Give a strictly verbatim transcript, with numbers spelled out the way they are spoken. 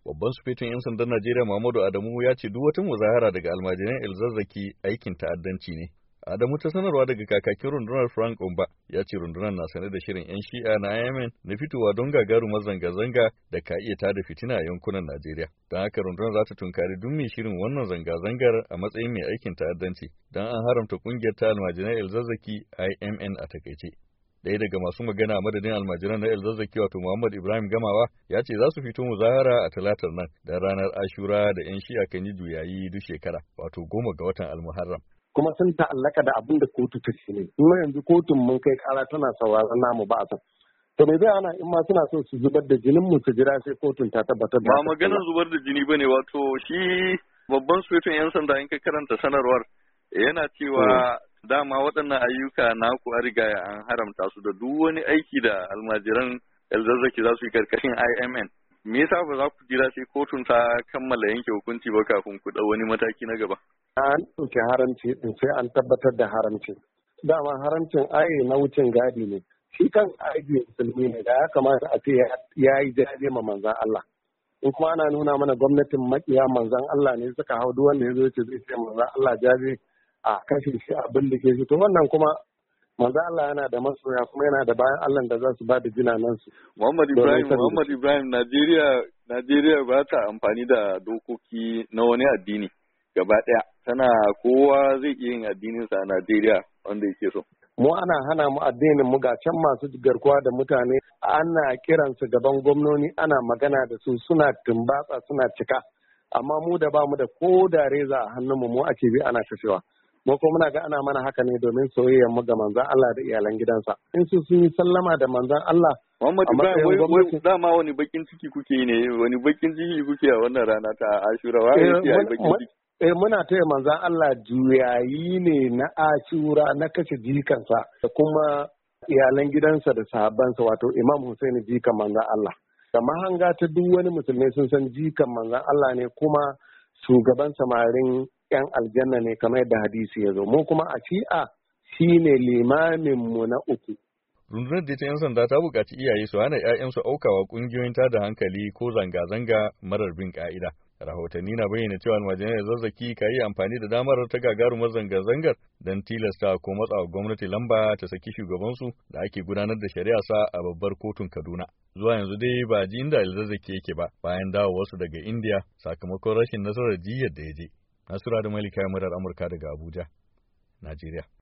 Babban sufetin 'yan sandan Najeriya Muhammadu Adamu ya ce duk wata muzahara daga almajiran El-Zazzaki aikin ta'addanci ne. Adamu ta sanarwa daga kakakin rundunar Frank Omba ya ce rundunar na sane da shirin 'yan shi'a na Yemen na fitowa don gagarumar zanga-zanga da ka iya tada fitina a yankunan Najeriya. Don haka rundunar za ta tunkari duk mai shirin wannan zanga-zangar a matsayin mai aikin ta'addanci don an haramta kungiyar ta almajiran El-Zazzaki I M N a takaice. Ɗaya daga masu magana a madadin almajiran na El-Zazzaki wato Muhammad Ibrahim Gamawa ya ce za su fito muzahara a talatar nan da ranar Ashura da 'yan shi'a kan yi juyayi duk shekara wato goma ga watan Almuharram. Kuma sun ta'allaka da abin da kotu ta ce ne. Kuma yanzu kotun mun kai kara tana sauraron namu ba a san. To me zai ana in ma suna so su zubar da jinin mu su jira sai kotun ta tabbatar da. Ba maganar zubar da jini bane wato shi babban sufetin 'yan sanda in ka karanta sanarwar yana cewa dama waɗannan ayyuka naku an riga an haramta su da duk wani aiki da almajiran El-Zazzaki za su yi karkashin I M N. Me yasa ba za ku jira sai kotun ta kammala yanke hukunci ba kafin ku ɗau wani mataki na gaba? An ɗauki haramci din sai an tabbatar da haramcin. Dama haramcin aye na wucin gadi ne. Shi kan aiki musulmi ne da ya kamata a ce ya yi jaje ma manzan Allah. In kuma ana nuna mana gwamnatin makiya manzan Allah ne suka hau duk wanda ya zo ce zai ce manzan Allah jaje a kashe shi a bindike shi to wannan kuma manzo Allah yana da masoya kuma yana da bayan Allah da za su ba da jinanan su. Muhammad Ibrahim Muhammad Ibrahim Najeriya Najeriya ba ta amfani da dokoki na wani addini gaba ɗaya. Tana kowa zai iya yin addinin sa a Najeriya wanda yake so. Mu ana hana mu addinin mu ga can masu garkuwa da mutane ana kiransu gaban gwamnoni ana magana da su suna tumbatsa suna cika amma mu da ba mu da ko da reza a hannunmu mu ake bi ana kashewa. Mu ko muna ga ana mana haka ne domin soyayyar mu ga manzon Allah da iyalan gidansa. In su sun yi sallama da manzon Allah. Muhammad Ibrahim wai dama wani bakin ciki kuke ne wani bakin ciki kuke a wannan rana ta Ashura wa yake ai bakin ciki. Eh muna taya manzon Allah juyayi ne na Ashura na kashe jikansa da kuma iyalan gidansa da sahabbansa wato Imam Hussein jikan manzon Allah. Da mahanga ta duk wani musulmi sun san jikan manzon Allah ne kuma shugaban samarin 'yan aljanna ne kamar yadda hadisi ya zo mu kuma a shi'a shi ne limaminmu na uku. Rundunar da ta 'yan sanda ta buƙaci iyaye su hana 'ya'yansu aukawa ƙungiyoyin tada hankali ko zanga-zanga marar bin ƙa'ida. Rahotanni na bayyana cewa almajiran El-Zazzaki ka yi amfani da damar ta gagarumar zanga-zangar don tilasta ko matsawa gwamnati lamba ta saki shugabansu da ake gudanar da shari'a sa a babbar kotun Kaduna. Zuwa yanzu dai ba ji inda El-Zazzaki yake ba bayan dawowarsu daga Indiya sakamakon rashin nasarar jiyyar da ya je. Nasura da Malika murar Amurka daga Abuja, Najeriya.